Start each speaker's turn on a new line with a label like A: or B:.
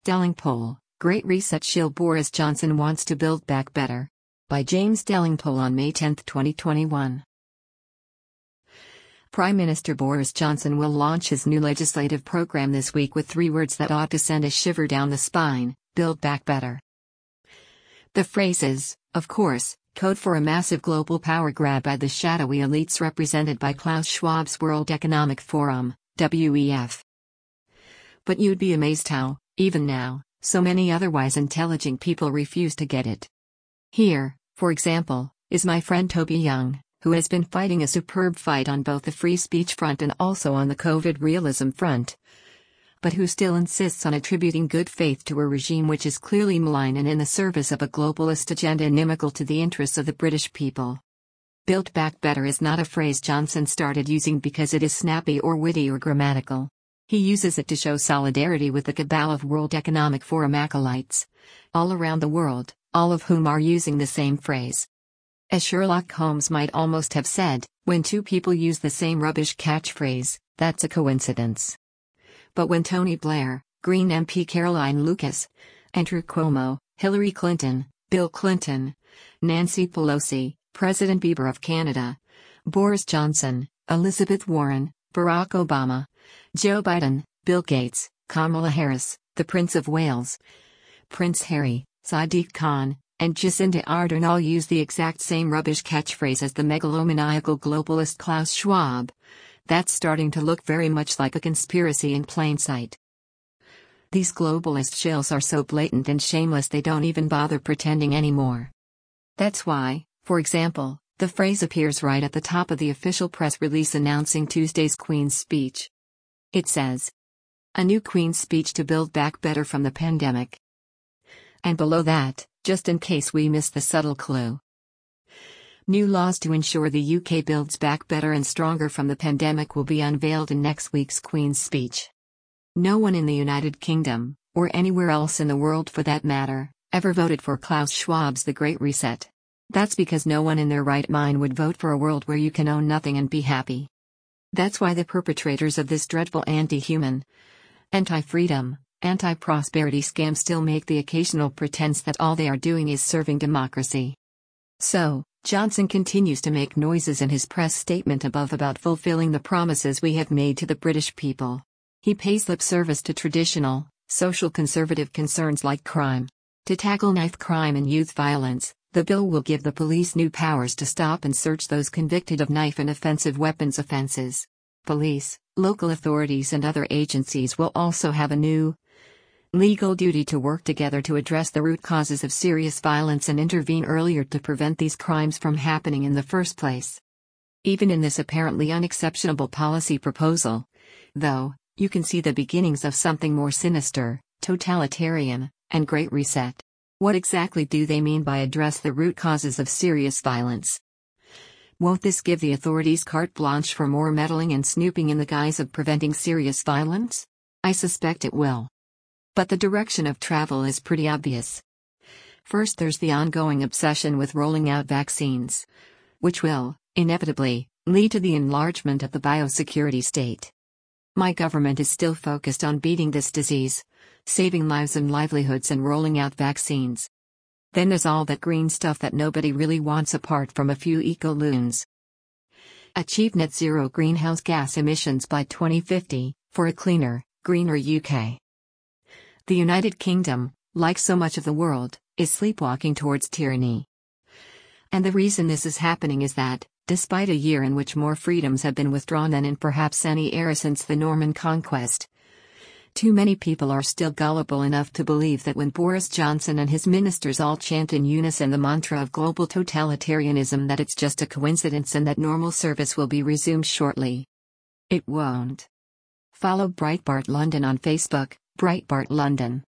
A: Delingpole, Great Reset shill Boris Johnson wants to build back better. By James Delingpole on May 10, 2021. Prime Minister Boris Johnson will launch his new legislative program this week with 3 words that ought to send a shiver down the spine: build back better. The phrase is, of course, code for a massive global power grab by the shadowy elites represented by Klaus Schwab's World Economic Forum, WEF. But you'd be amazed how, even now, so many otherwise intelligent people refuse to get it. Here, for example, is my friend Toby Young, who has been fighting a superb fight on both the free speech front and also on the COVID realism front, but who still insists on attributing good faith to a regime which is clearly malign and in the service of a globalist agenda inimical to the interests of the British people. Build back better is not a phrase Johnson started using because it is snappy or witty or grammatical. He uses it to show solidarity with the cabal of World Economic Forum acolytes, all around the world, all of whom are using the same phrase. As Sherlock Holmes might almost have said, when 2 people use the same rubbish catchphrase, that's a coincidence. But when Tony Blair, Green MP Caroline Lucas, Andrew Cuomo, Hillary Clinton, Bill Clinton, Nancy Pelosi, President Bieber of Canada, Boris Johnson, Elizabeth Warren, Barack Obama, Joe Biden, Bill Gates, Kamala Harris, the Prince of Wales, Prince Harry, Sadiq Khan, and Jacinda Ardern all use the exact same rubbish catchphrase as the megalomaniacal globalist Klaus Schwab, that's starting to look very much like a conspiracy in plain sight. These globalist shills are so blatant and shameless they don't even bother pretending anymore. That's why, for example, the phrase appears right at the top of the official press release announcing Tuesday's Queen's speech. It says, "A new Queen's speech to build back better from the pandemic." And below that, just in case we missed the subtle clue, new laws to ensure the UK builds back better and stronger from the pandemic will be unveiled in next week's Queen's speech. No one in the United Kingdom, or anywhere else in the world for that matter, ever voted for Klaus Schwab's The Great Reset. That's because no one in their right mind would vote for a world where you can own nothing and be happy. That's why the perpetrators of this dreadful anti-human, anti-freedom, anti-prosperity scam still make the occasional pretense that all they are doing is serving democracy. So, Johnson continues to make noises in his press statement above about fulfilling the promises we have made to the British people. He pays lip service to traditional, social conservative concerns like crime. To tackle knife crime and youth violence, the bill will give the police new powers to stop and search those convicted of knife and offensive weapons offenses. Police, local authorities and other agencies will also have a new legal duty to work together to address the root causes of serious violence and intervene earlier to prevent these crimes from happening in the first place. Even in this apparently unexceptionable policy proposal, though, you can see the beginnings of something more sinister, totalitarian, and Great Reset. What exactly do they mean by address the root causes of serious violence? Won't this give the authorities carte blanche for more meddling and snooping in the guise of preventing serious violence? I suspect it will. But the direction of travel is pretty obvious. First, there's the ongoing obsession with rolling out vaccines, which will, inevitably, lead to the enlargement of the biosecurity state. My government is still focused on beating this disease, saving lives and livelihoods and rolling out vaccines. Then there's all that green stuff that nobody really wants apart from a few eco-loons. Achieve net zero greenhouse gas emissions by 2050, for a cleaner, greener UK. The United Kingdom, like so much of the world, is sleepwalking towards tyranny. And the reason this is happening is that, despite a year in which more freedoms have been withdrawn than in perhaps any era since the Norman Conquest, too many people are still gullible enough to believe that when Boris Johnson and his ministers all chant in unison the mantra of global totalitarianism that it's just a coincidence and that normal service will be resumed shortly. It won't. Follow Breitbart London on Facebook, Breitbart London.